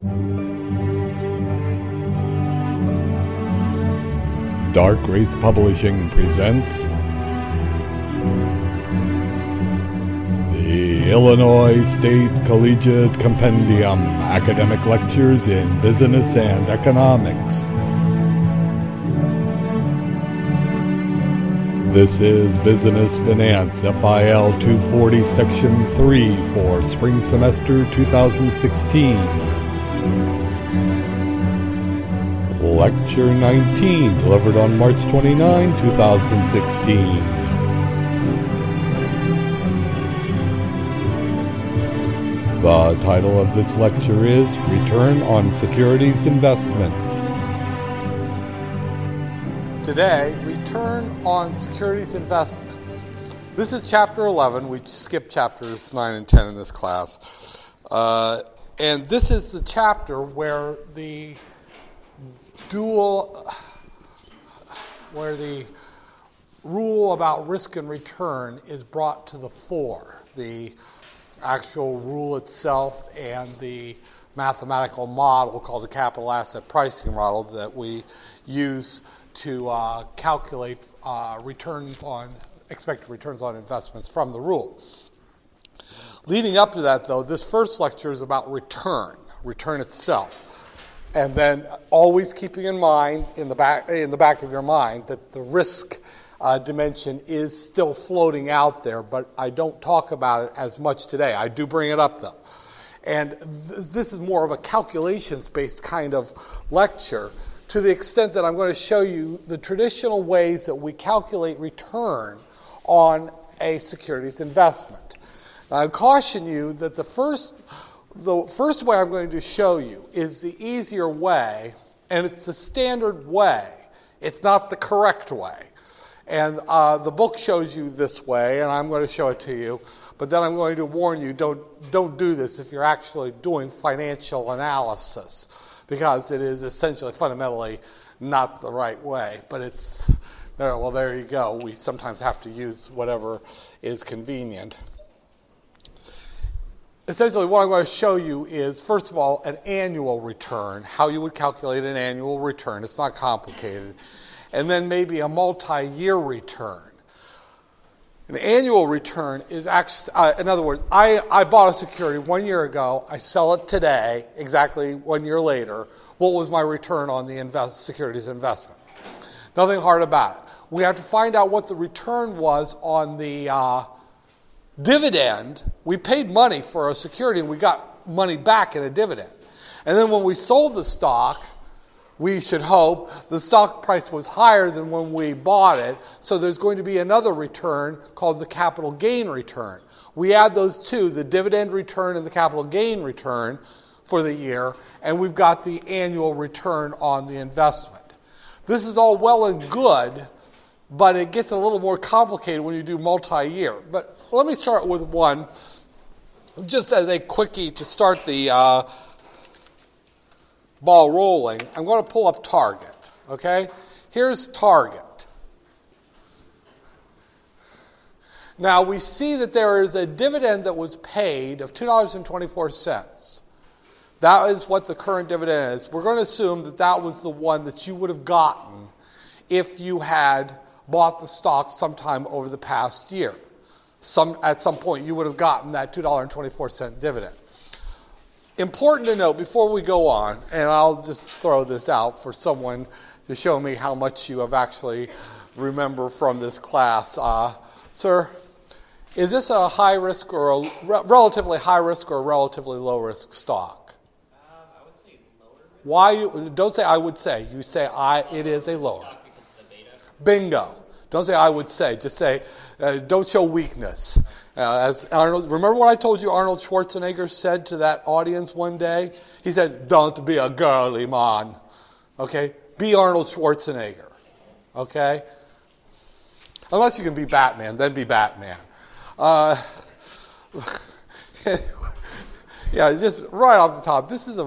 Dark Wraith Publishing presents the Illinois State Collegiate Compendium Academic Lectures in Business and Economics. This is Business Finance FIL 240 Section 3 for Spring Semester 2016. Lecture 19, delivered on March 29, 2016. The title of this lecture is Return on Securities Investment. Today, Return on Securities Investments. This is Chapter 11. We skipped Chapters 9 and 10 in this class. And this is the chapter where the rule about risk and return is brought to the fore. The actual rule itself and the mathematical model called the capital asset pricing model that we use to calculate expected returns on investments from the rule. Leading up to that, though, this first lecture is about return itself. And then always keeping in mind, in the back of your mind, that the risk dimension is still floating out there, but I don't talk about it as much today. I do bring it up, though. And this is more of a calculations-based kind of lecture, to the extent that I'm going to show you the traditional ways that we calculate return on a securities investment. I caution you that the first way I'm going to show you is the easier way, and it's the standard way. It's not the correct way. And the book shows you this way, and I'm going to show it to you. But then I'm going to warn you, don't do this if you're actually doing financial analysis, because it is essentially fundamentally not the right way. But there you go. We sometimes have to use whatever is convenient. Essentially, what I'm going to show you is, first of all, an annual return, how you would calculate an annual return. It's not complicated. And then maybe a multi-year return. An annual return is actually, in other words, I bought a security 1 year ago. I sell it today, exactly 1 year later. What was my return on the securities investment? Nothing hard about it. We have to find out what the return was on the dividend. We paid money for a security and we got money back in a dividend. And then when we sold the stock, we should hope the stock price was higher than when we bought it. So there's going to be another return called the capital gain return. We add those two, the dividend return and the capital gain return for the year, and we've got the annual return on the investment. This is all well and good, but it gets a little more complicated when you do multi-year. But let me start with one, just as a quickie to start the ball rolling. I'm going to pull up Target, okay? Here's Target. Now, we see that there is a dividend that was paid of $2.24. That is what the current dividend is. We're going to assume that that was the one that you would have gotten if you had bought the stock sometime over the past year. At some point, you would have gotten that $2.24 dividend. Important to note before we go on, and I'll just throw this out for someone to show me how much you have actually remember from this class. Sir, is this a high risk or a relatively high risk or a relatively low risk stock? I would say lower risk. Why? Don't say I would say. You say it is a lower. Bingo. Don't say I would say. Just say, don't show weakness. As Arnold, remember what I told you Arnold Schwarzenegger said to that audience one day? He said, don't be a girly man. Okay? Be Arnold Schwarzenegger. Okay? Unless you can be Batman, then be Batman. Yeah, just right off the top, this is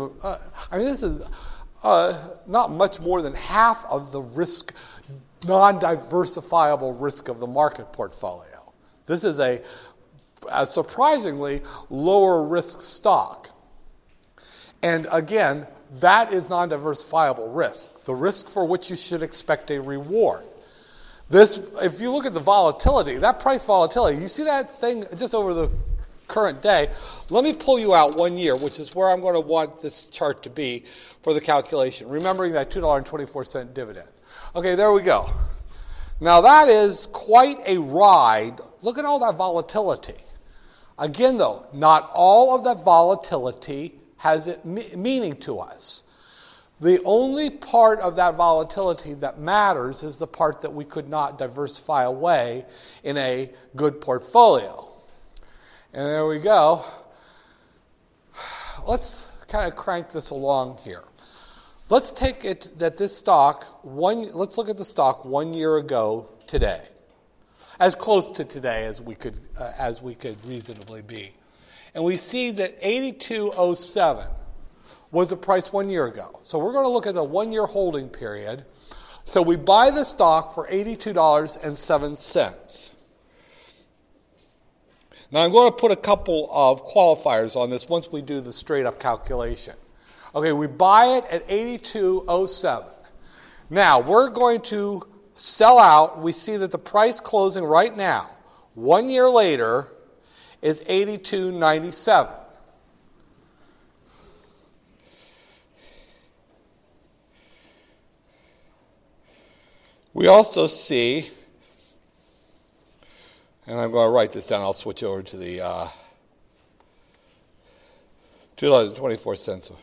not much more than half of the risk, non-diversifiable risk of the market portfolio. This is a surprisingly lower risk stock. And again, that is non-diversifiable risk, the risk for which you should expect a reward. This, if you look at the volatility, that price volatility, you see that thing just over the current day. Let me pull you out 1 year, which is where I'm going to want this chart to be for the calculation, remembering that $2.24 dividend. Okay, there we go. Now that is quite a ride. Look at all that volatility. Again, though, not all of that volatility has meaning to us. The only part of that volatility that matters is the part that we could not diversify away in a good portfolio. And there we go. Let's kind of crank this along here. Let's take it that this stock, let's look at the stock 1 year ago today, as close to today as we could reasonably be. And we see that 82.07 was the price 1 year ago. So we're going to look at the 1 year holding period. So we buy the stock for $82.07. Now I'm going to put a couple of qualifiers on this once we do the straight up calculation. Okay, we buy it at 82.07. Now we're going to sell out. We see that the price closing right now, 1 year later, is 82.97. We also see, and I'm going to write this down, I'll switch over to the $2.24.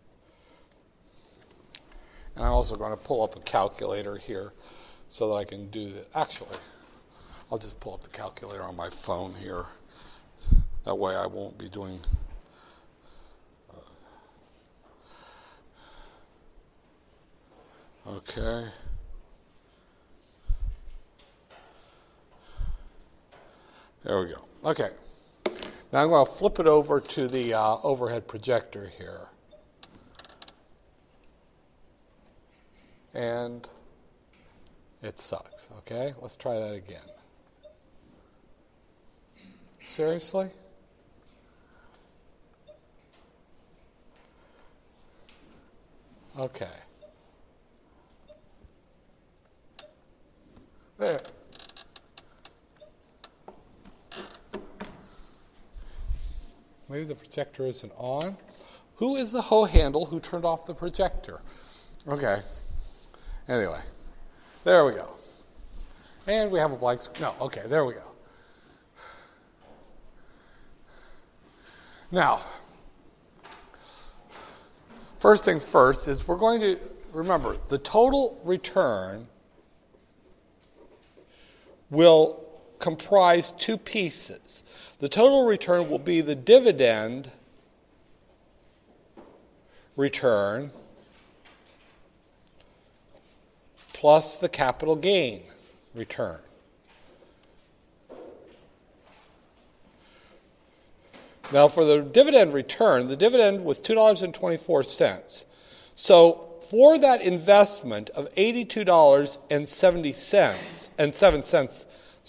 And I'm also going to pull up a calculator here so that I can do that. Actually, I'll just pull up the calculator on my phone here. That way I won't be doing... Okay. There we go. Okay. Now I'm going to flip it over to the overhead projector here. And it sucks. Okay? Let's try that again. Seriously? Okay. There. Maybe the projector isn't on. Who is the hoe handle who turned off the projector? Okay. Anyway, there we go. And we have a blank screen. No, okay, there we go. Now, first things first is we're going to remember the total return will comprise two pieces. The total return will be the dividend return plus the capital gain return. Now for the dividend return, the dividend was $2.24. So for that investment of $82.07,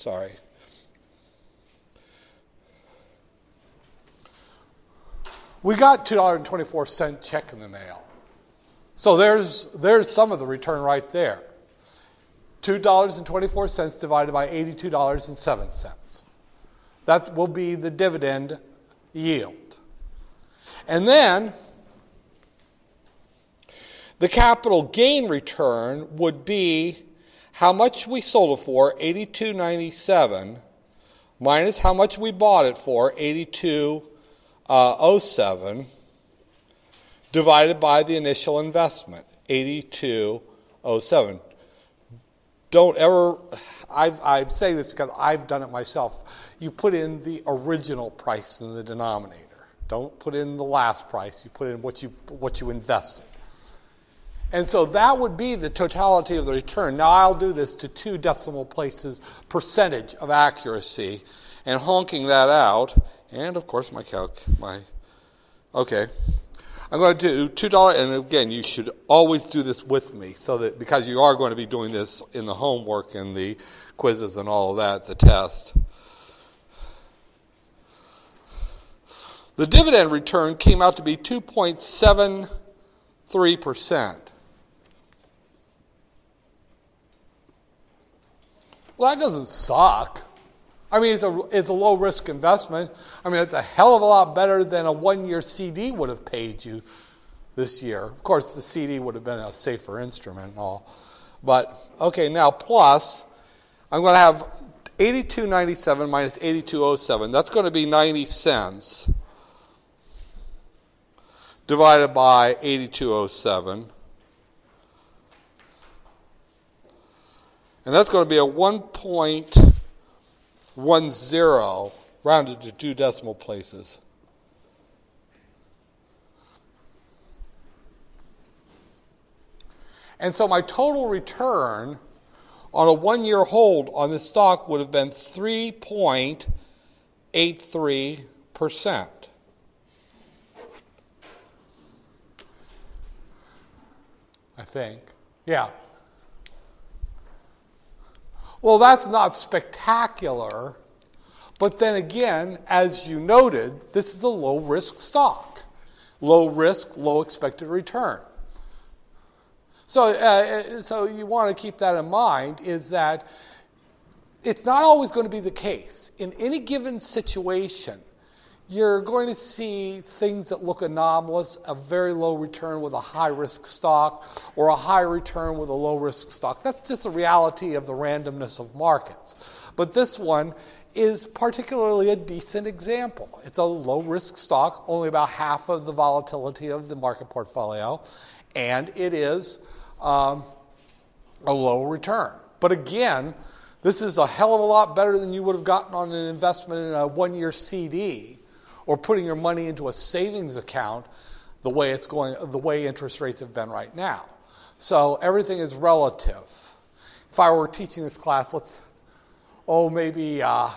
we got $2.24 check in the mail. So there's some of the return right there. $2.24 divided by $82.07. That will be the dividend yield. And then the capital gain return would be how much we sold it for, $82.97, minus how much we bought it for, $82.07, divided by the initial investment, $82.07. Don't ever, I'm saying this because I've done it myself. You put in the original price in the denominator. Don't put in the last price. You put in what you invested. And so that would be the totality of the return. Now I'll do this to 2 decimal places percentage of accuracy and honking that out. And of course okay. I'm going to do $2, and again, you should always do this with me, so that because you are going to be doing this in the homework and the quizzes and all of that, the test. The dividend return came out to be 2.73%. Well, that doesn't suck. I mean, it's a low-risk investment. I mean, it's a hell of a lot better than a one-year CD would have paid you this year. Of course, the CD would have been a safer instrument and all. But, okay, now plus, I'm going to have 82.97 minus 82.07. That's going to be 90 cents divided by 82.07. And that's going to be a 1.10 rounded to 2 decimal places. And so my total return on a one-year hold on this stock would have been 3.83%. I think. Yeah. Well, that's not spectacular, but then again, as you noted, this is a low-risk stock. Low risk, low expected return. So you want to keep that in mind, is that it's not always going to be the case. In any given situation, you're going to see things that look anomalous, a very low return with a high-risk stock, or a high return with a low-risk stock. That's just the reality of the randomness of markets. But this one is particularly a decent example. It's a low-risk stock, only about half of the volatility of the market portfolio, and it is a low return. But again, this is a hell of a lot better than you would have gotten on an investment in a one-year CD, or putting your money into a savings account the way it's going, the way interest rates have been right now. So everything is relative. If I were teaching this class, when I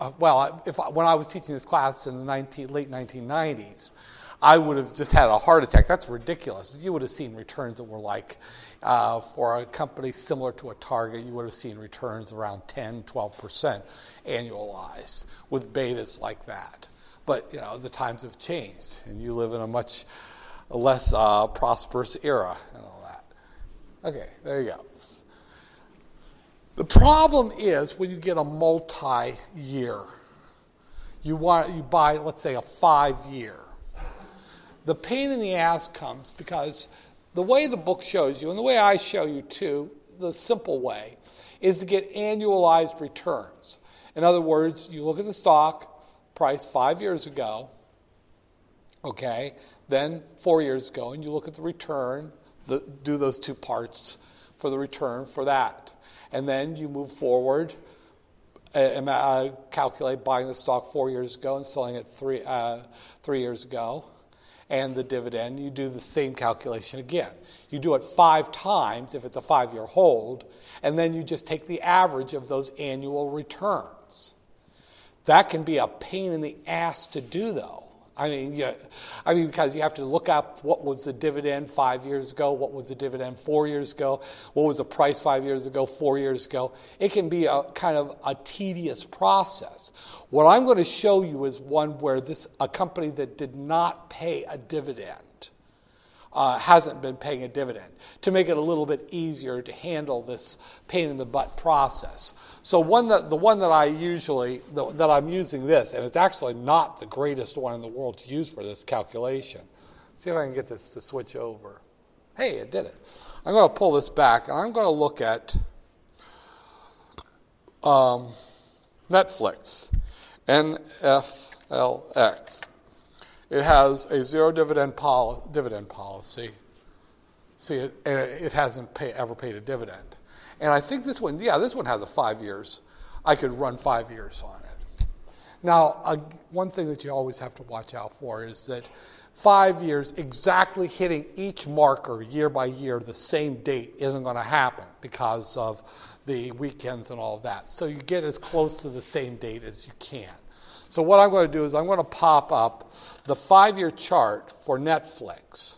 was teaching this class in the late 1990s, I would have just had a heart attack. That's ridiculous. You would have seen returns that were like, for a company similar to a Target, you would have seen returns around 10, 12% annualized with betas like that. But, the times have changed, and you live in a much less prosperous era and all that. Okay, there you go. The problem is when you get a multi-year. You buy, let's say, a 5-year. The pain in the ass comes because the way the book shows you, and the way I show you too, the simple way, is to get annualized returns. In other words, you look at the stock price 5 years ago, okay, then 4 years ago, and you look at the return, do those two parts for the return for that. And then you move forward and calculate buying the stock 4 years ago and selling it 3 years ago. And the dividend, you do the same calculation again. You do it 5 times if it's a 5-year hold, and then you just take the average of those annual returns. That can be a pain in the ass to do, though. Because you have to look up what was the dividend 5 years ago, what was the dividend 4 years ago, what was the price 5 years ago, 4 years ago. It can be a kind of a tedious process. What I'm going to show you is one where a company that did not pay a dividend hasn't been paying a dividend, to make it a little bit easier to handle this pain in the butt process. So the one that I'm using this, and it's actually not the greatest one in the world to use for this calculation. See if I can get this to switch over. Hey, it did it. I'm going to pull this back, and I'm going to look at Netflix, NFLX. It has a zero dividend policy. See, it hasn't ever paid a dividend. And I think this one has a 5 years. I could run 5 years on it. Now, one thing that you always have to watch out for is that 5 years exactly hitting each marker year by year, the same date, isn't going to happen because of the weekends and all of that. So you get as close to the same date as you can. So what I'm going to do is I'm going to pop up the 5-year chart for Netflix.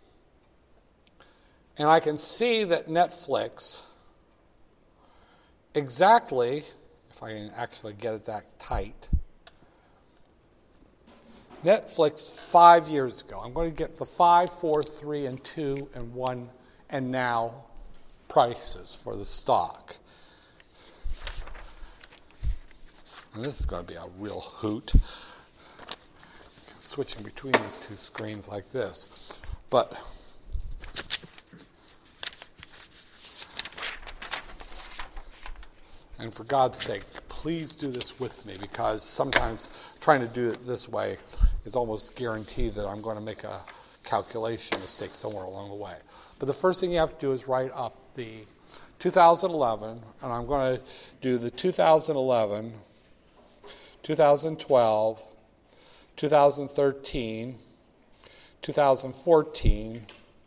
And I can see that Netflix exactly, if I can actually get it that tight, Netflix 5 years ago. I'm going to get the 5, 4, 3, and 2, and 1, and now prices for the stock. And this is going to be a real hoot. Switching between these two screens like this. But and for God's sake, please do this with me, because sometimes trying to do it this way is almost guaranteed that I'm going to make a calculation mistake somewhere along the way. But the first thing you have to do is write up the 2011, and I'm going to do the 2011, 2012, 2013, 2014,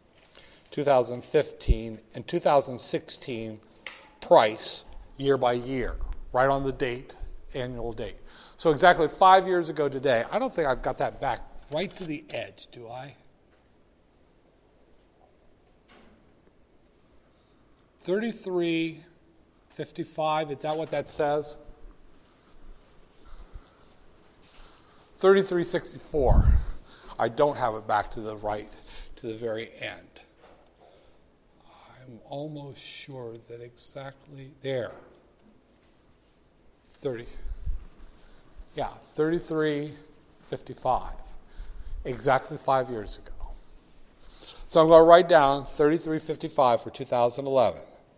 2015, and 2016 price year by year, right on the date, annual date. So exactly 5 years ago today, I don't think I've got that back right to the edge, do I? 33.55, is that what that says? 33.64. I don't have it back to the right, to the very end. I'm almost sure that exactly there. 33.55. Exactly 5 years ago. So I'm going to write down 33.55 for 2011.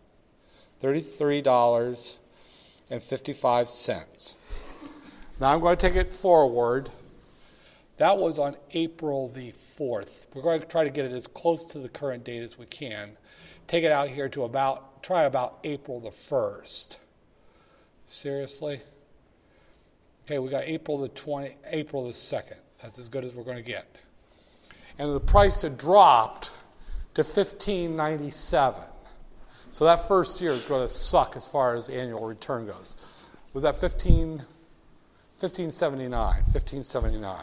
$33.55. Now I'm going to take it forward. That was on April the 4th. We're going to try to get it as close to the current date as we can. Take it out here to about April the 1st. Seriously? Okay, we got April the 2nd. That's as good as we're going to get. And the price had dropped to $15.97. So that first year is going to suck as far as annual return goes. Was that $15.79? $15.79.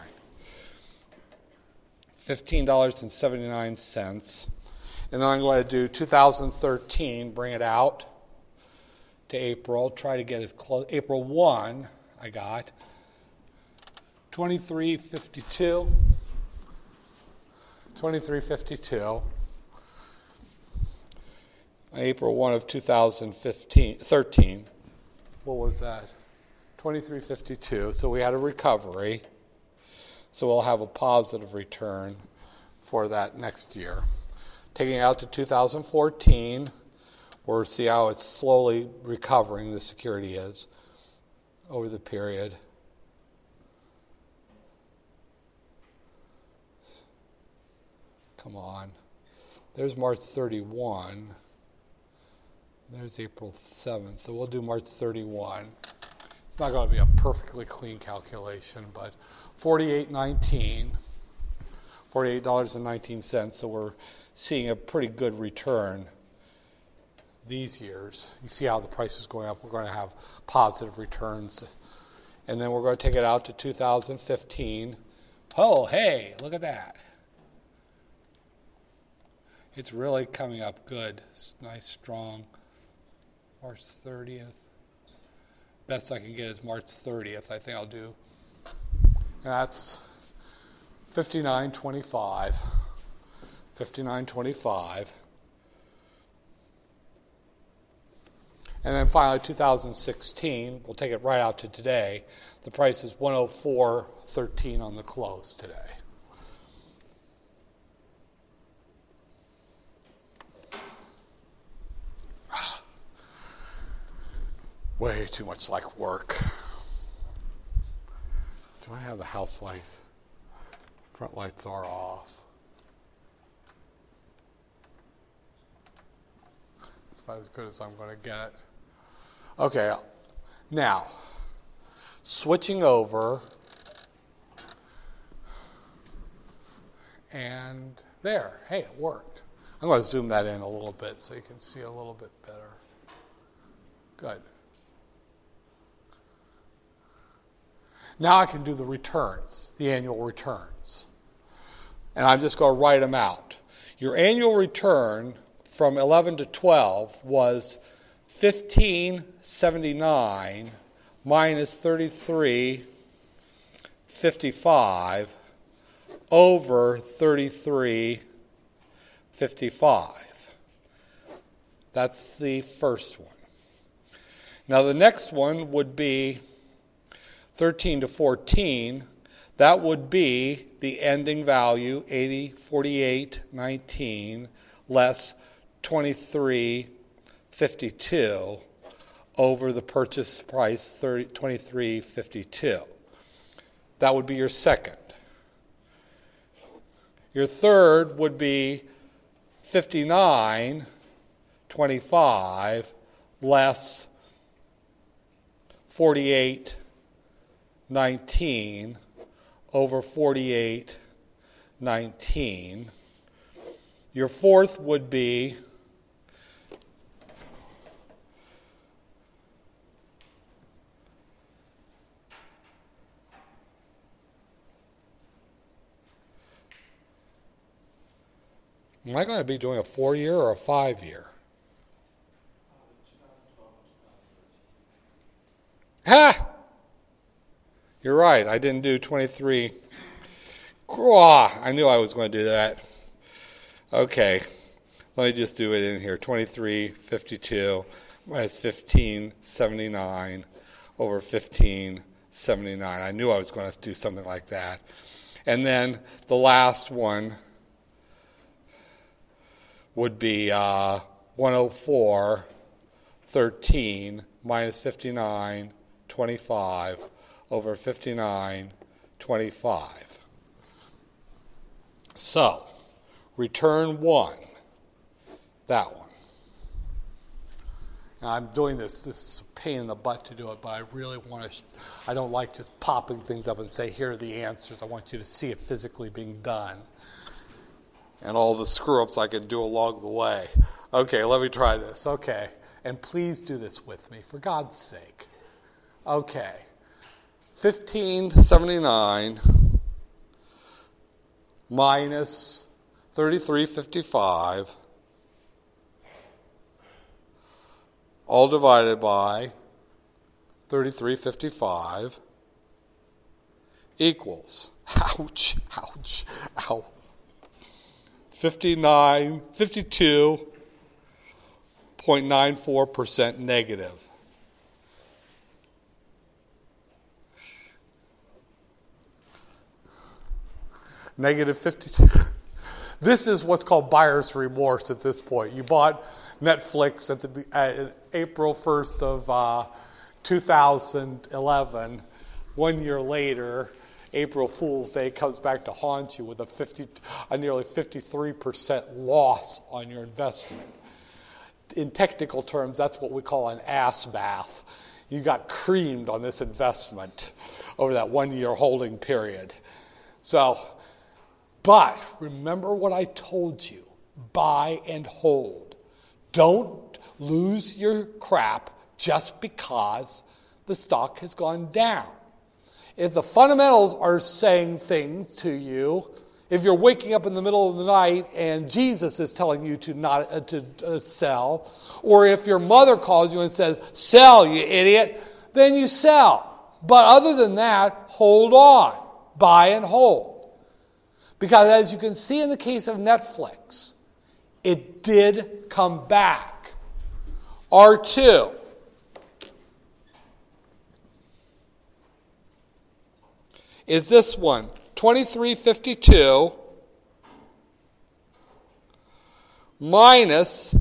$15.79. And then I'm going to do 2013, bring it out to April, try to get as close. April 1, I got $23.52. $23.52. April 1 of 2013. What was that? $23.52. So we had a recovery. So we'll have a positive return for that next year. Taking it out to 2014, we'll see how it's slowly recovering, the security is, over the period. Come on. There's March 31. There's April 7th. So we'll do March 31. It's not going to be a perfectly clean calculation, but $48.19. So we're seeing a pretty good return these years. You see how the price is going up. We're going to have positive returns. And then we're going to take it out to 2015. Oh, hey, look at that. It's really coming up good. It's nice, strong. March 30th. Best I can get is March 30th. I think I'll do. That's $59.25. $59.25. And then finally, 2016, we'll take it right out to today. The price is $104.13 on the close today. Way too much like work. Do I have the house lights? Front lights are off. It's about as good as I'm going to get it. Okay, now, switching over, and there, hey, it worked. I'm going to zoom that in a little bit so you can see a little bit better. Good. Now I can do the returns, the annual returns. And I'm just going to write them out. Your annual return from 11 to 12 was 1579 minus 3355 over 3355. That's the first one. Now the next one would be 13 to 14. That would be the ending value, 8048.19, less 23.52 over the purchase price, 23.52. That would be your second. Your third would be 59.25 less 48.19 over 48.19. Your fourth would be am I going to be doing a 4-year or a 5-year? Ha! You're right. I didn't do 23. I knew I was going to do that. Okay. Let me just do it in here. 23.52 minus 15.79 over 15.79. I knew I was going to do something like that. And then the last one would be 104.13 minus 59.25 over 59.25. So, return 1, that one. Now, I'm doing this is a pain in the butt to do it, but I really want to, I don't like just popping things up and say, here are the answers. I want you to see it physically being done. And all the screw-ups I can do along the way. Okay, let me try this. Okay, and please do this with me, for God's sake. Okay, 1579 minus 3355 all divided by 3355 equals, ouch, ouch, ow, 52.94% negative. Negative 52. This is what's called buyer's remorse at this point. You bought Netflix at April 1st of 2011. 1 year later, April Fool's Day comes back to haunt you with a nearly 53% loss on your investment. In technical terms, that's what we call an ass bath. You got creamed on this investment over that 1 year holding period. So, but remember what I told you. Buy and hold. Don't lose your crap just because the stock has gone down. If the fundamentals are saying things to you, if you're waking up in the middle of the night and Jesus is telling you to not sell, or if your mother calls you and says, sell, you idiot, then you sell. But other than that, hold on. Buy and hold. Because as you can see in the case of Netflix, it did come back. R2. Is this one, 2352 minus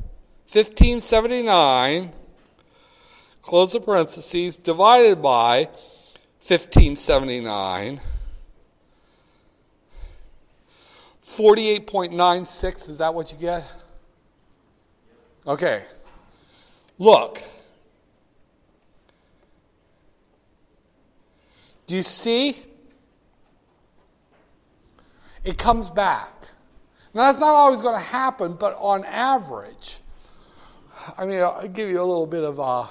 1579, close the parentheses, divided by 1579, 48.96, is that what you get? Okay. Look. Do you see? It comes back. Now, that's not always going to happen, but on average, I mean, I'll give you a little bit of a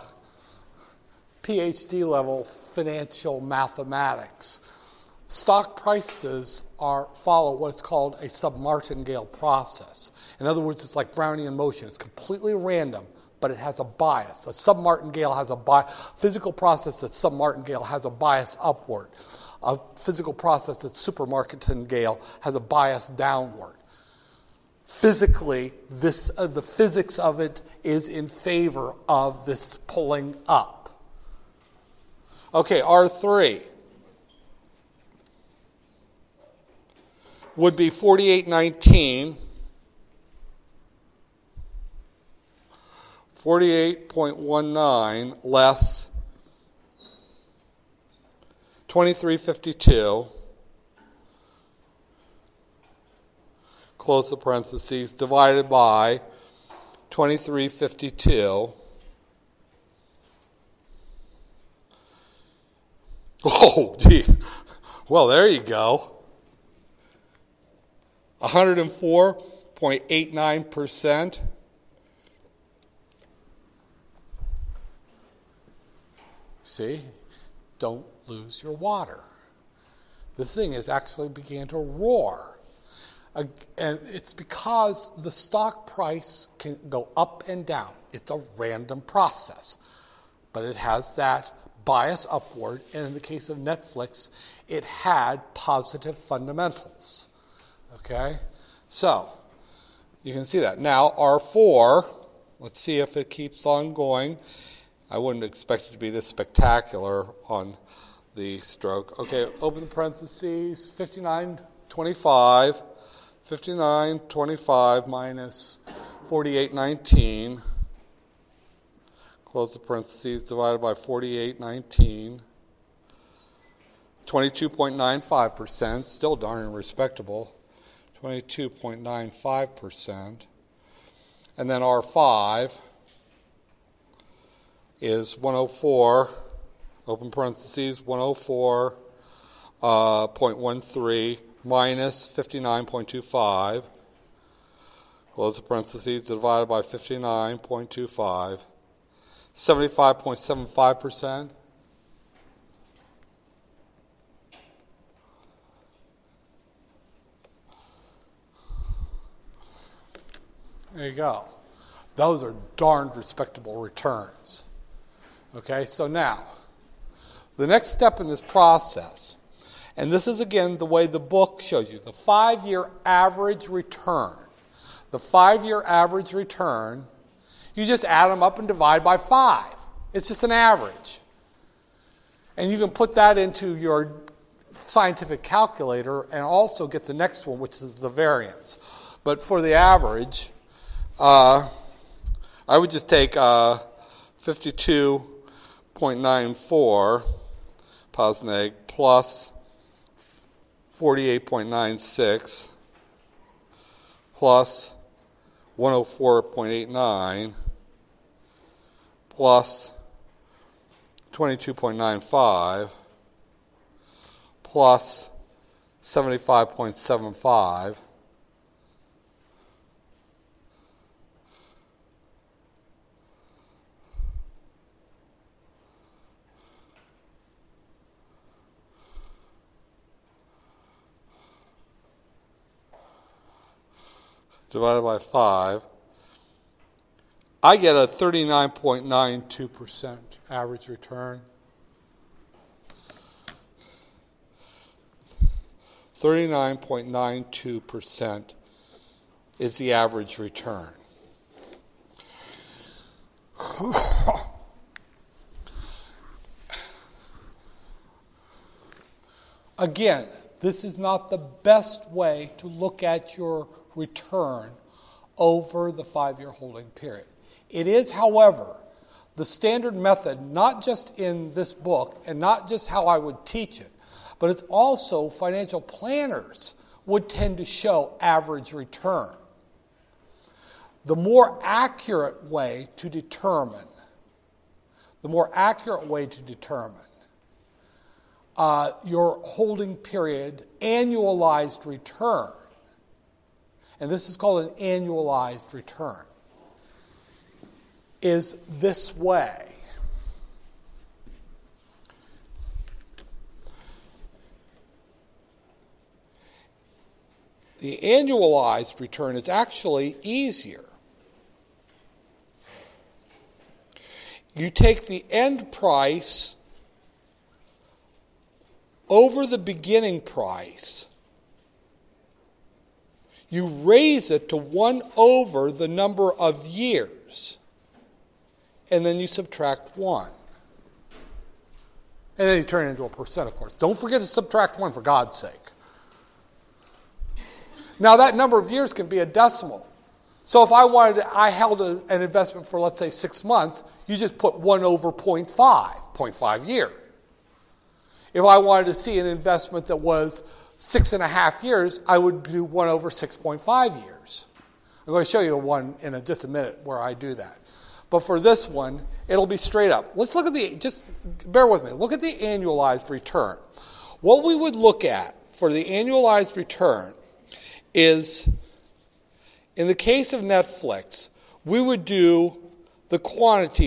PhD level financial mathematics. Stock prices follow what's called a submartingale process. In other words, it's like Brownian motion. It's completely random, but it has a bias. A submartingale has a physical process that's submartingale has a bias upward. A physical process that's supramartingale has a bias downward. Physically, the physics of it is in favor of this pulling up. Okay, R3 would be 4819, 48.19 less 2352, close the parentheses, divided by 2352. Oh, gee. Well, there you go. 104.89%. See? Don't lose your water. This thing is actually began to roar. And it's because the stock price can go up and down. It's a random process. But it has that bias upward. And in the case of Netflix, it had positive fundamentals. Okay? So, you can see that. Now, R4, let's see if it keeps on going. I wouldn't expect it to be this spectacular on the stroke. Okay, open the parentheses, 59.25. 59.25 minus 48.19. Close the parentheses, divided by 48.19. 22.95%, still darn respectable. 22.95%. And then R5 is 104, open parentheses, 104.13 minus 59.25, close the parentheses, divided by 59.25, 75.75%. There you go. Those are darned respectable returns. Okay, so now, the next step in this process, and this is again the way the book shows you, the 5-year average return. The 5-year average return, you just add them up and divide by 5. It's just an average. And you can put that into your scientific calculator and also get the next one, which is the variance. But for the average, I would just take 52.94 Posnag plus 48.96 plus 104.89 plus 22.95 plus 75.75 divided by 5, I get a 39.92% average return. 39.92% is the average return. Again, this is not the best way to look at your return over the 5-year holding period. It is, however, the standard method, not just in this book and not just how I would teach it, but it's also financial planners would tend to show average return. The more accurate way to determine your holding period annualized return, and this is called an annualized return, is this way. The annualized return is actually easier. you take the end price over the beginning price. You raise it to 1 over the number of years. And then you subtract 1. And then you turn it into a percent, of course. Don't forget to subtract 1, for God's sake. Now, that number of years can be a decimal. So if I held an investment for, let's say, 6 months, you just put 1 over 0.5 year. If I wanted to see an investment that was 6.5 years, I would do 1 over 6.5 years. I'm going to show you one in just a minute where I do that. But for this one, it'll be straight up. Let's look at just bear with me. Look at the annualized return. What we would look at for the annualized return is, in the case of Netflix, we would do the quantity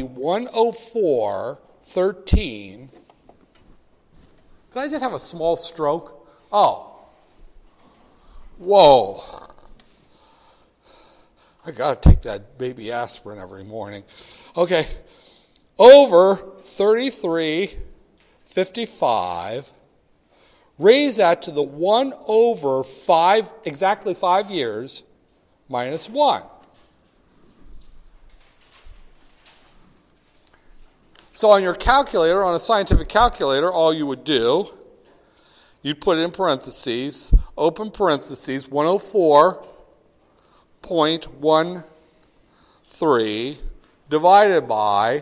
104.13. Did I just have a small stroke? Oh. Whoa. I got to take that baby aspirin every morning. Okay. Over 33.55. Raise that to the 1 over 5, exactly 5 years, minus 1. So on your calculator, on a scientific calculator, all you would do, you'd put it in parentheses, open parentheses, 104.13 divided by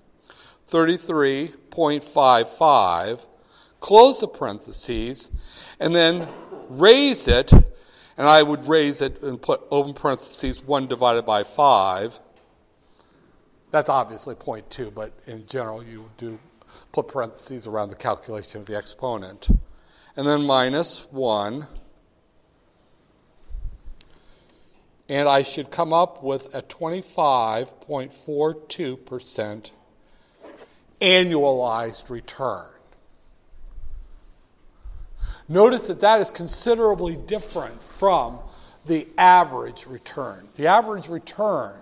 33.55, close the parentheses, and then raise it, and I would raise it and put open parentheses 1 divided by 5. That's obviously 0.2, but in general you do put parentheses around the calculation of the exponent. And then minus 1. And I should come up with a 25.42% annualized return. Notice that is considerably different from the average return. The average return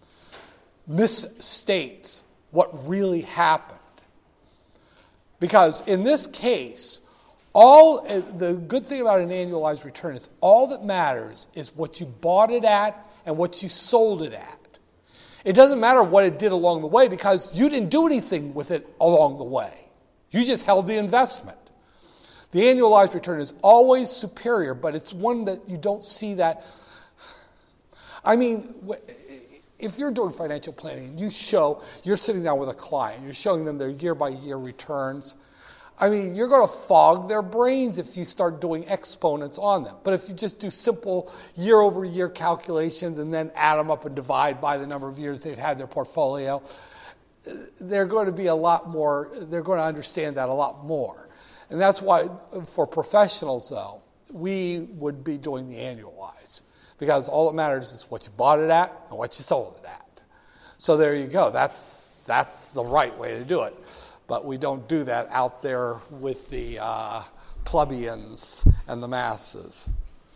misstates what really happened. Because in this case, the good thing about an annualized return is all that matters is what you bought it at and what you sold it at. It doesn't matter what it did along the way because you didn't do anything with it along the way. You just held the investment. The annualized return is always superior, but it's one that you don't see that. I mean, if you're doing financial planning, you're sitting down with a client, you're showing them their year-by-year returns. I mean, you're going to fog their brains if you start doing exponents on them. But if you just do simple year-over-year calculations and then add them up and divide by the number of years they've had their portfolio, they're going to be a lot more, they're going to understand that a lot more. And that's why, for professionals, though, we would be doing the annualized. Because all that matters is what you bought it at and what you sold it at. So there you go. That's the right way to do it. But we don't do that out there with the plebeians and the masses.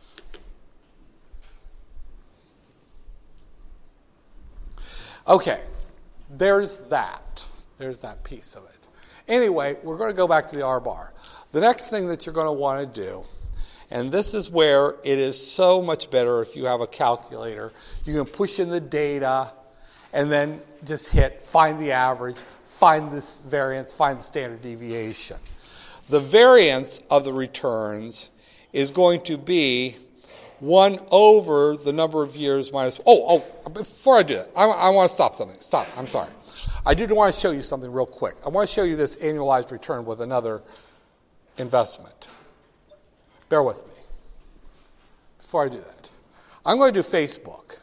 Okay, there's that. There's that piece of it. Anyway, we're going to go back to the R-bar. The next thing that you're going to want to do, and this is where it is so much better if you have a calculator. You can push in the data and then just hit find the average, find this variance, find the standard deviation. The variance of the returns is going to be 1 over the number of years minus... before I do it, I want to stop something. I'm sorry. I did want to show you something real quick. I want to show you this annualized return with another investment. Bear with me before I do that. I'm going to do Facebook.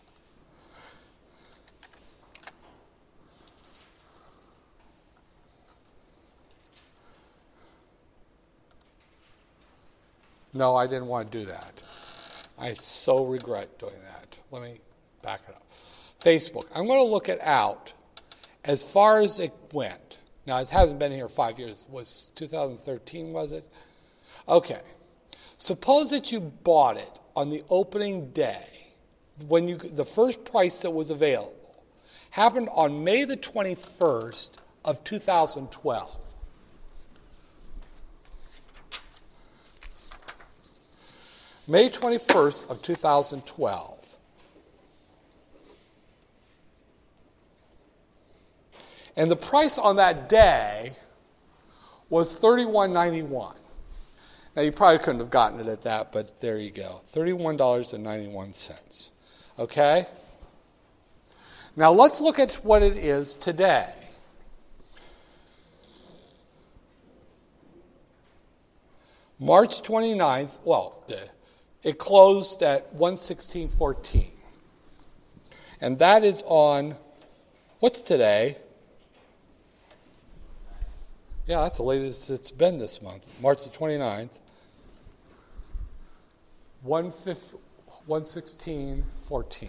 No, I didn't want to do that. I so regret doing that. Let me back it up. Facebook. I'm going to look it out as far as it went. Now, it hasn't been here 5 years. Was 2013, was it? Okay. Suppose that you bought it on the opening day, when the first price that was available. happened on May the 21st of 2012. May 21st of 2012. And the price on that day was $31.91. Now, you probably couldn't have gotten it at that, but there you go. $31.91. Okay? Now, let's look at what it is today. March 29th, it closed at 116.14. And that is on, what's today? Yeah, that's the latest it's been this month, March the 29th. 116.14.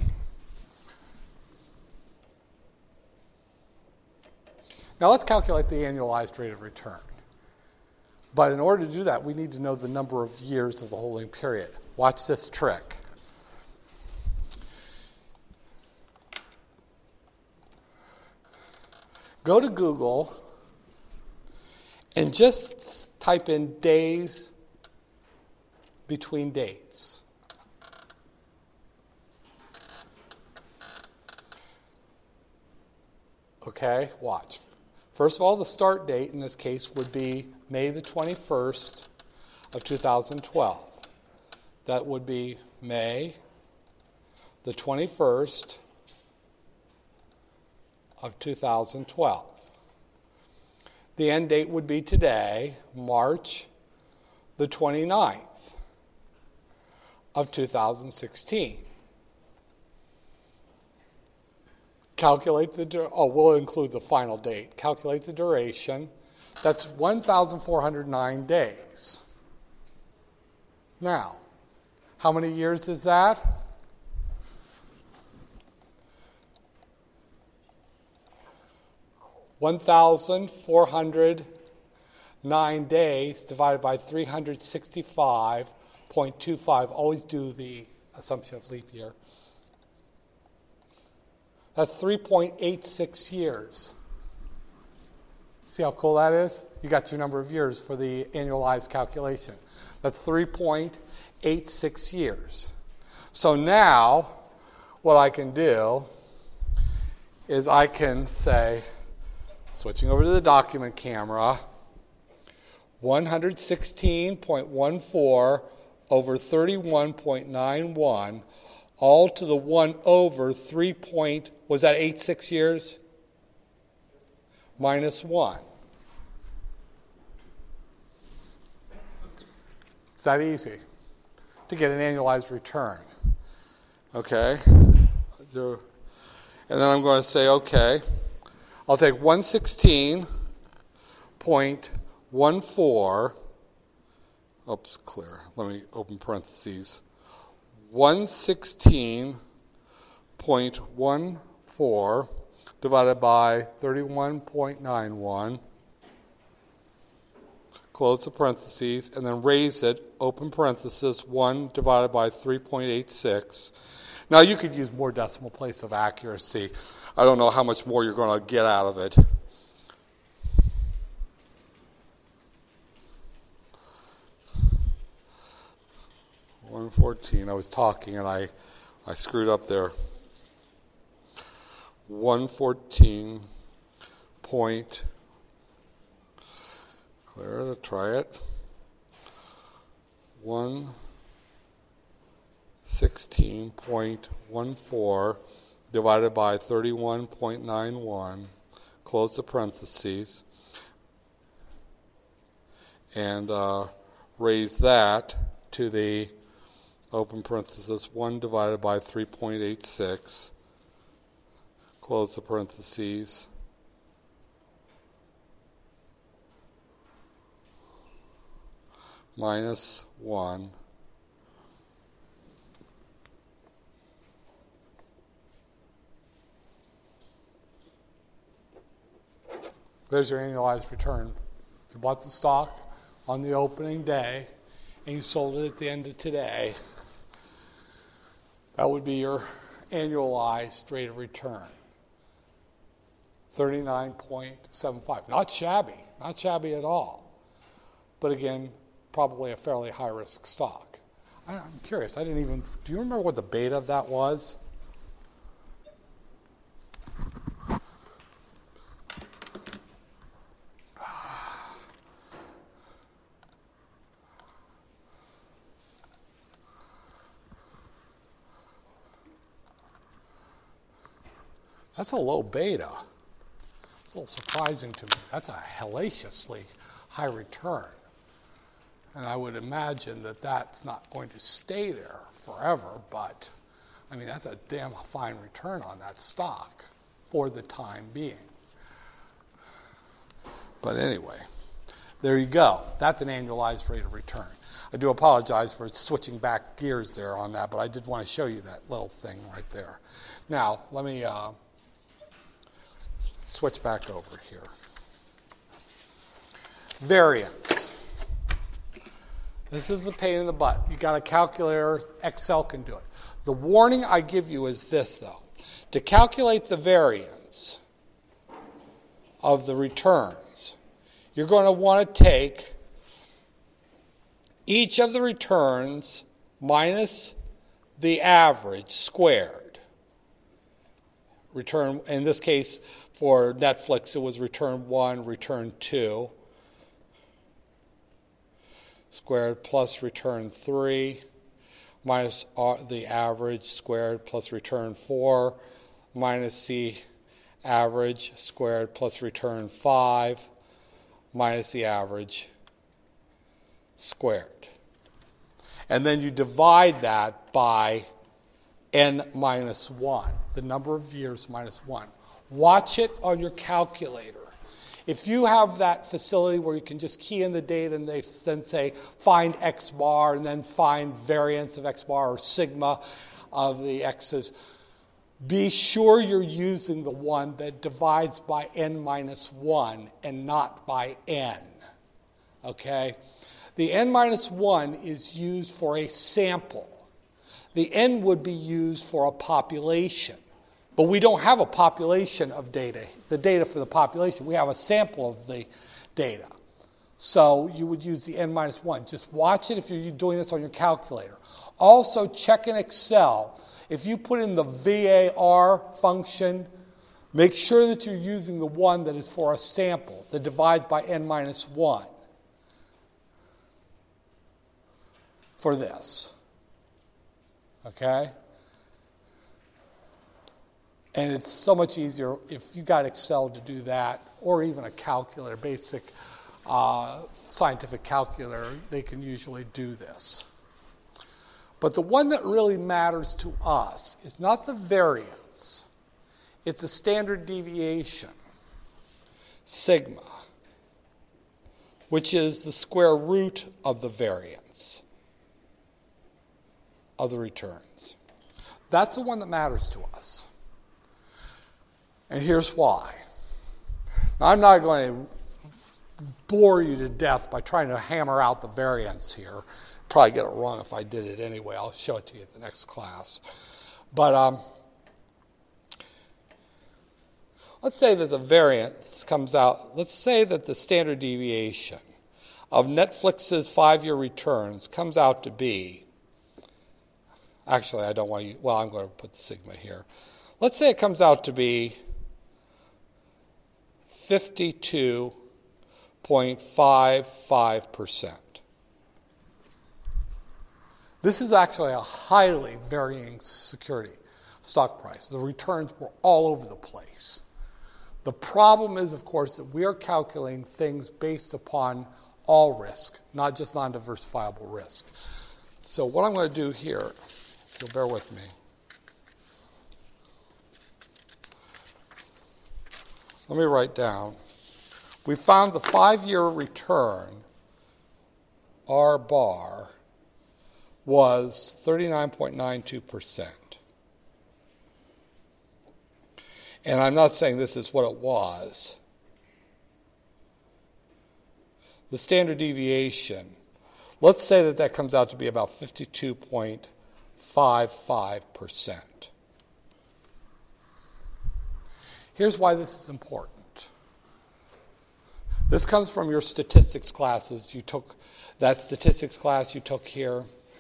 Now let's calculate the annualized rate of return. But in order to do that, we need to know the number of years of the holding period. Watch this trick. Go to Google and just type in days between dates. Okay, watch. First of all, the start date in this case would be May the 21st of 2012. That would be May the 21st of 2012. The end date would be today, March the 29th of 2016. Calculate we'll include the final date. Calculate the duration. That's 1,409 days. Now, how many years is that? $1,409 days divided by 365.25. Always do the assumption of leap year. That's 3.86 years. See how cool that is? You got your number of years for the annualized calculation. That's 3.86 years. So now, what I can do is I can say, switching over to the document camera, 116.14 over 31.91, all to the 1 over 3 was that 86 years? Minus 1. It's that easy to get an annualized return. Okay? And then I'm going to say, okay, I'll take 116.14. Oops, clear. Let me open parentheses. 116.14 divided by 31.91. Close the parentheses, and then raise it, open parenthesis, 1 divided by 3.86. Now, you could use more decimal place of accuracy. I don't know how much more you're going to get out of it. $114. I was talking and I screwed up there. 114 point. Clear, try it. 116.14 divided by 31.91. Close the parentheses. And raise that to the open parenthesis 1 divided by 3.86. Close the parentheses. Minus 1. There's your annualized return. If you bought the stock on the opening day and you sold it at the end of today, that would be your annualized rate of return. 39.75. Not shabby at all. But again, probably a fairly high-risk stock. I'm curious, do you remember what the beta of that was? That's a low beta. It's a little surprising to me. That's a hellaciously high return. And I would imagine that that's not going to stay there forever, but I mean, that's a damn fine return on that stock for the time being. But anyway, there you go. That's an annualized rate of return. I do apologize for switching back gears there on that, but I did want to show you that little thing right there. Now, let me switch back over here. Variance. This is the pain in the butt. You got a calculator, Excel can do it. The warning I give you is this, though. To calculate the variance of the returns, you're going to want to take each of the returns minus the average squared. Return, in this case, for Netflix, it was return 1, return 2, squared plus return 3, minus the average squared plus return 4, minus the average squared plus return 5, minus the average squared. And then you divide that by n minus 1, the number of years minus 1. Watch it on your calculator. If you have that facility where you can just key in the data and they then say find x bar and then find variance of x bar or sigma of the x's, be sure you're using the one that divides by n minus 1 and not by n. Okay? The n minus 1 is used for a sample. The n would be used for a population. But we don't have a population of data, the data for the population. We have a sample of the data. So you would use the n minus 1. Just watch it if you're doing this on your calculator. Also, check in Excel. If you put in the VAR function, make sure that you're using the one that is for a sample, that divides by n minus 1 for this. Okay? And it's so much easier if you got Excel to do that, or even a calculator, basic scientific calculator, they can usually do this. But the one that really matters to us is not the variance. It's the standard deviation, sigma, which is the square root of the variance of the returns. That's the one that matters to us. And here's why. Now, I'm not going to bore you to death by trying to hammer out the variance here. Probably get it wrong if I did it anyway. I'll show it to you at the next class. But let's say that the variance comes out. Let's say that the standard deviation of Netflix's 5-year returns comes out to be, actually, I don't want you, well, I'm going to put the sigma here. Let's say it comes out to be 52.55%. This is actually a highly varying security stock price. The returns were all over the place. The problem is, of course, that we are calculating things based upon all risk, not just non-diversifiable risk. So what I'm going to do here, if you'll bear with me, let me write down. We found the 5-year return, R bar, was 39.92%. And I'm not saying this is what it was. The standard deviation, let's say that that comes out to be about 52.55%. Here's why this is important. This comes from your statistics classes. You took that statistics class you took here.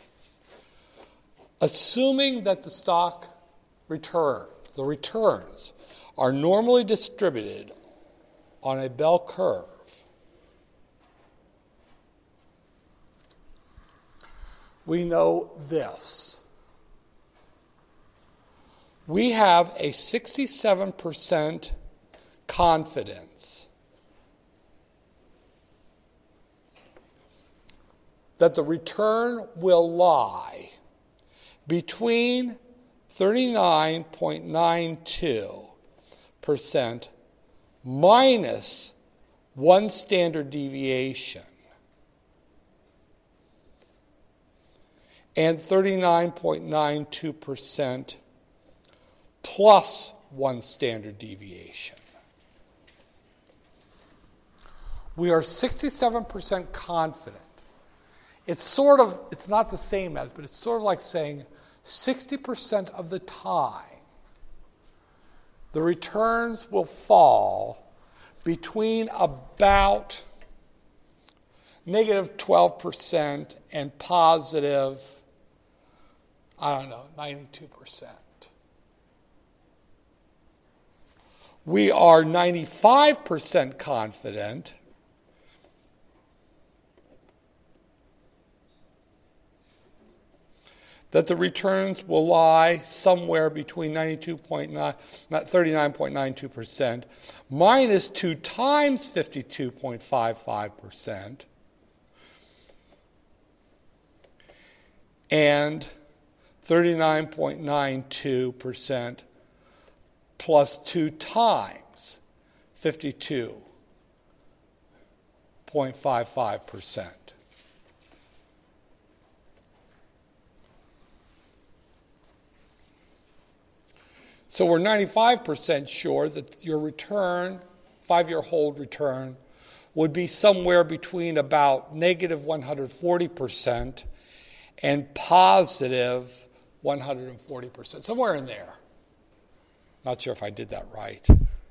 Assuming that the stock returns, the returns are normally distributed on a bell curve, we know this. We have a 67% confidence that the return will lie between 39.92% minus one standard deviation and 39.92% plus one standard deviation. We are 67% confident. It's not the same as, but it's sort of like saying 60% of the time the returns will fall between about negative 12% and positive, 92%. We are 95% confident that the returns will lie somewhere between 39.92% minus 2 times 52.55% and 39.92% plus 2 times 52.55%. So we're 95% sure that your return, 5-year hold return, would be somewhere between about negative 140% and positive 140%, somewhere in there. Not sure if I did that right.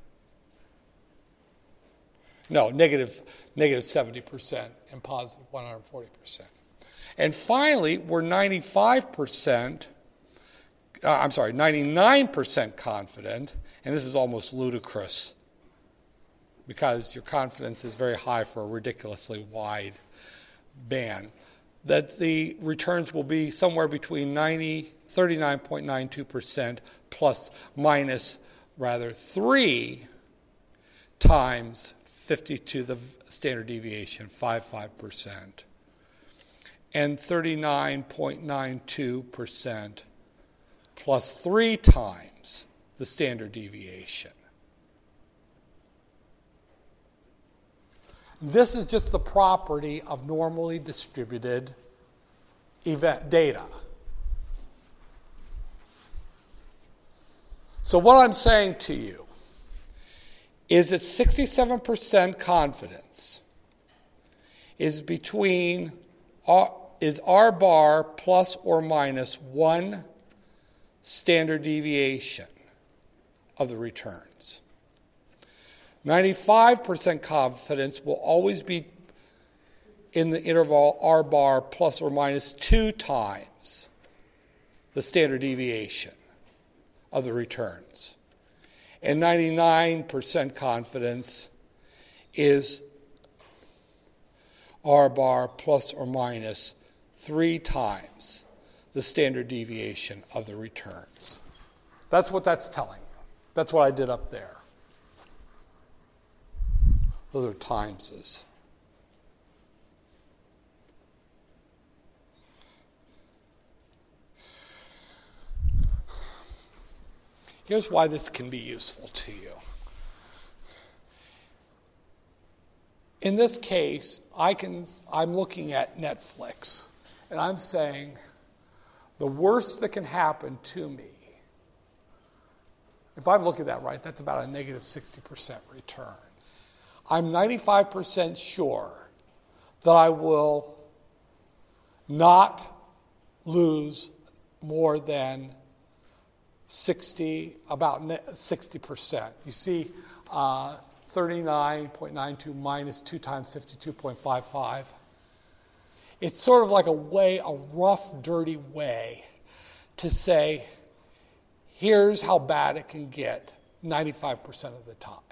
No, negative 70% and positive 140%. And finally, we're 99% confident, and this is almost ludicrous because your confidence is very high for a ridiculously wide band, that the returns will be somewhere between 39.92% plus minus 3 times 52, the standard deviation, 55%, and 39.92% plus 3 times the standard deviation. This is just the property of normally distributed event data. So what I'm saying to you is that 67% confidence is R bar plus or minus 1 standard deviation of the returns. 95% confidence will always be in the interval R bar plus or minus 2 times the standard deviation of the returns. And 99% confidence is R bar plus or minus 3 times the standard deviation of the returns. That's what that's telling you. That's what I did up there. Those are timeses. Here's why this can be useful to you. In this case, I'm looking at Netflix, and I'm saying the worst that can happen to me, if I'm looking at that right, that's about a negative 60% return. I'm 95% sure that I will not lose more than about 60%. You see 39.92 minus 2 times 52.55. It's sort of like a rough, dirty way to say, here's how bad it can get 95% of the time.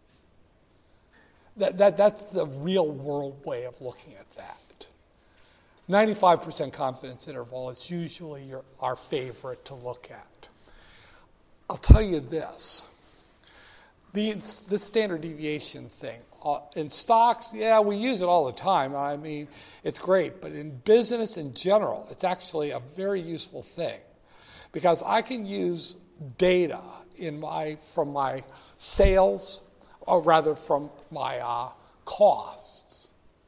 That's the real world way of looking at that. 95% confidence interval is usually our favorite to look at. I'll tell you this. The standard deviation thing. In stocks, yeah, we use it all the time. I mean, it's great. But in business in general, it's actually a very useful thing. Because I can use data from my sales, or rather from my costs,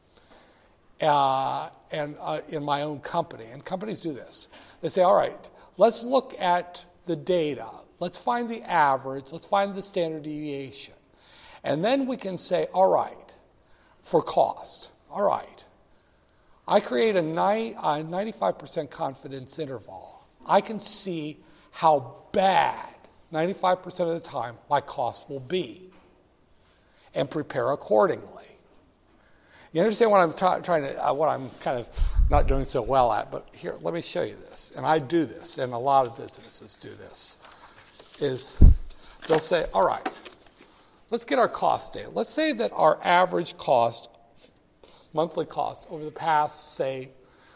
and in my own company. And companies do this. They say, all right, let's look at the data. Let's find the average. Let's find the standard deviation. And then we can say, all right, for cost, all right, I create a 95% confidence interval. I can see how bad 95% of the time my cost will be and prepare accordingly. You understand what I'm what I'm kind of not doing so well at, but here, let me show you this. And I do this, and a lot of businesses do this, is they'll say, all right, let's get our cost data. Let's say that our average cost, monthly cost, over the past, say,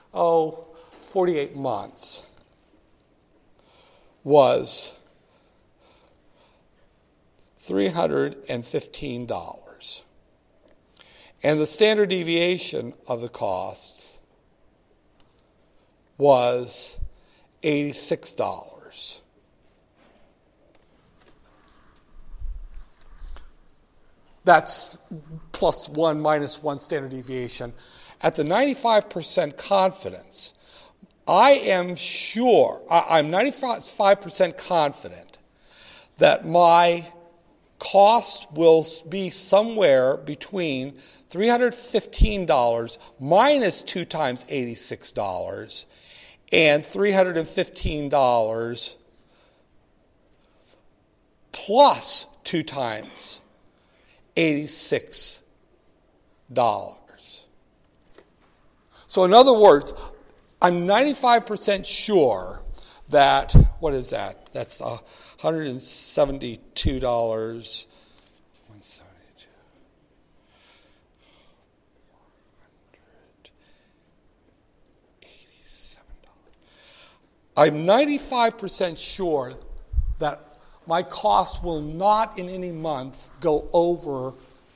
48 months was $315. And the standard deviation of the costs was $86. That's plus 1 minus 1 standard deviation. At the 95% confidence, I'm 95% confident that my cost will be somewhere between $315 minus 2 times $86 and $315 plus 2 times $86. So in other words, I'm 95% sure that, what is that? That's $172. $172. I'm 95% sure that my costs will not in any month go over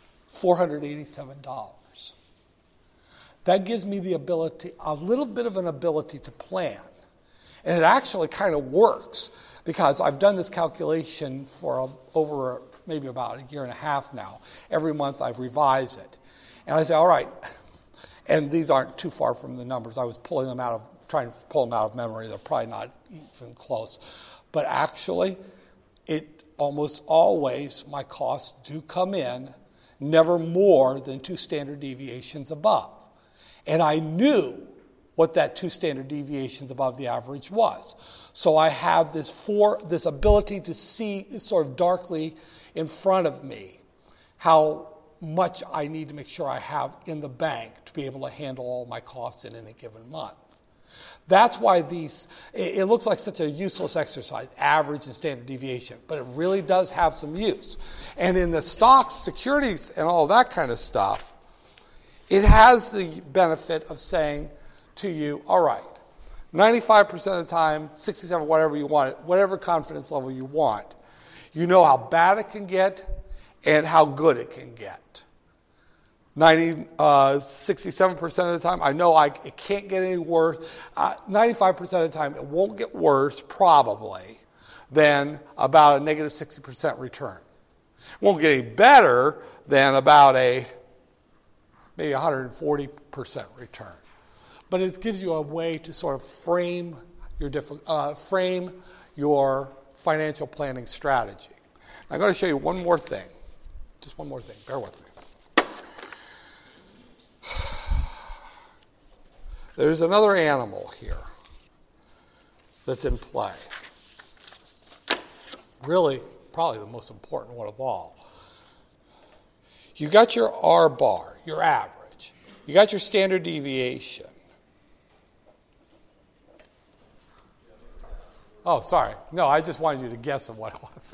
$487. That gives me the ability, a little bit of an ability to plan. And it actually kind of works because I've done this calculation for over maybe about a year and a half now. Every month I've revised it. And I say, all right, and these aren't too far from the numbers. I was trying to pull them out of memory. They're probably not even close. But actually, it almost always, my costs do come in never more than 2 standard deviations above. And I knew what that 2 standard deviations above the average was. So I have this ability to see sort of darkly in front of me how much I need to make sure I have in the bank to be able to handle all my costs in any given month. That's why it looks like such a useless exercise, average and standard deviation, but it really does have some use. And in the stocks, securities, and all that kind of stuff, it has the benefit of saying to you, all right, 95% of the time, 67, whatever you want, whatever confidence level you want, you know how bad it can get and how good it can get. 67% of the time, I know it can't get any worse. 95% of the time, it won't get worse, probably, than about a negative 60% return. It won't get any better than about maybe 140% return. But it gives you a way to sort of frame your financial planning strategy. I'm going to show you one more thing. Just one more thing. Bear with me. There's another animal here that's in play. really probably the most important one of all. You got your R bar, your average. You got your standard deviation. Oh, sorry. No, I just wanted you to guess on what it was.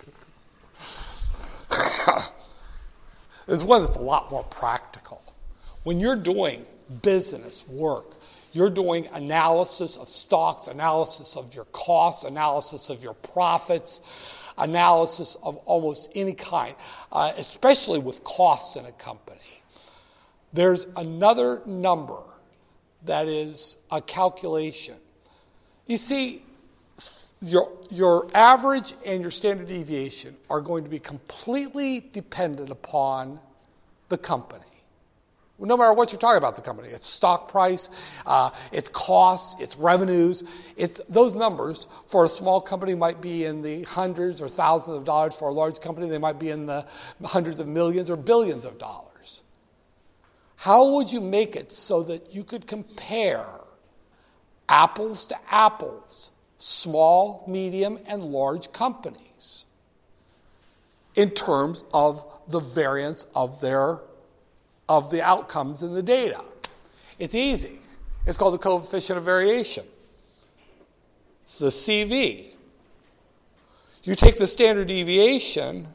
There's one that's a lot more practical. When you're doing business work, you're doing analysis of stocks, analysis of your costs, analysis of your profits, analysis of almost any kind, especially with costs in a company. There's another number that is a calculation. You see, your average and your standard deviation are going to be completely dependent upon the company. No matter what you're talking about the company, its stock price, its costs, its revenues, those numbers for a small company might be in the hundreds or thousands of dollars. For a large company, they might be in the hundreds of millions or billions of dollars. How would you make it so that you could compare apples to apples, small, medium, and large companies in terms of the variance of the outcomes in the data? It's easy. It's called the coefficient of variation. It's the CV. You take the standard deviation,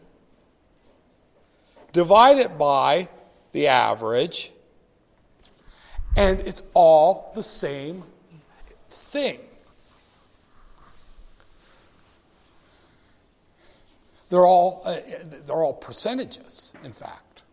divide it by the average, and it's all the same thing. They're all percentages, in fact.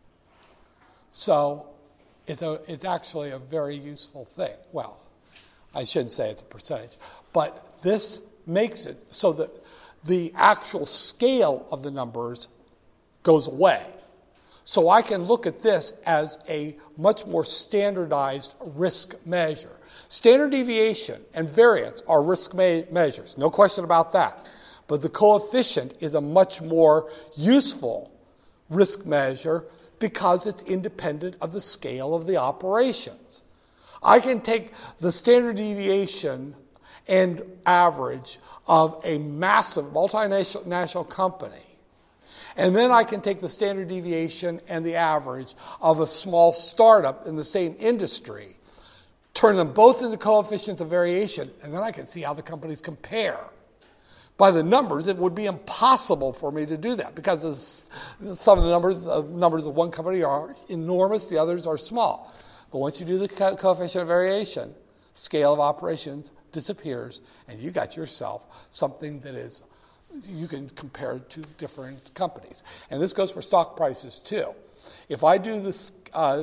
So it's actually a very useful thing. Well, I shouldn't say it's a percentage, but this makes it so that the actual scale of the numbers goes away. So I can look at this as a much more standardized risk measure. Standard deviation and variance are risk measures, no question about that. But the coefficient is a much more useful risk measure because it's independent of the scale of the operations. I can take the standard deviation and average of a massive multinational company, and then I can take the standard deviation and the average of a small startup in the same industry, turn them both into coefficients of variation, and then I can see how the companies compare. By the numbers, it would be impossible for me to do that because some of the numbers of one company are enormous, the others are small. But once you do the coefficient of variation, scale of operations disappears, and you got yourself something that is, you can compare to different companies. And this goes for stock prices too. If I do this, say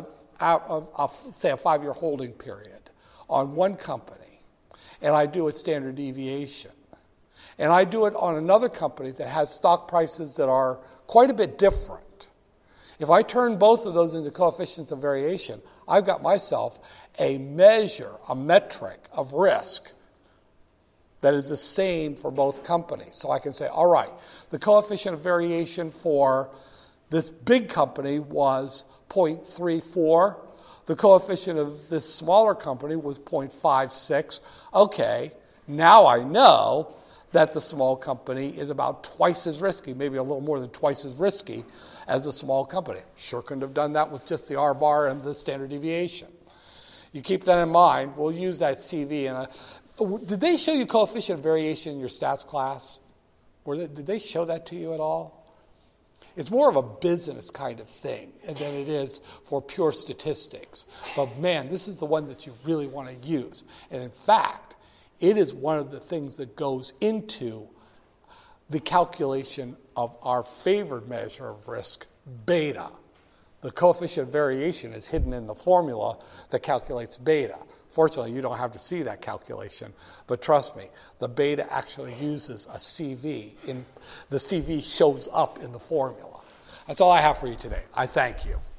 a 5-year holding period on one company, and I do a standard deviation, and I do it on another company that has stock prices that are quite a bit different, if I turn both of those into coefficients of variation, I've got myself a measure, a metric of risk that is the same for both companies. So I can say, all right, the coefficient of variation for this big company was 0.34. The coefficient of this smaller company was 0.56. Okay, now I know that the small company is about twice as risky, maybe a little more than twice as risky as a small company. Sure couldn't have done that with just the R-bar and the standard deviation. You keep that in mind. We'll use that CV. Did they show you coefficient of variation in your stats class? Did they show that to you at all? It's more of a business kind of thing than it is for pure statistics. But man, this is the one that you really want to use. And in fact, it is one of the things that goes into the calculation of our favored measure of risk, beta. The coefficient of variation is hidden in the formula that calculates beta. Fortunately, you don't have to see that calculation, but trust me, the beta actually uses a CV. The CV shows up in the formula. That's all I have for you today. I thank you.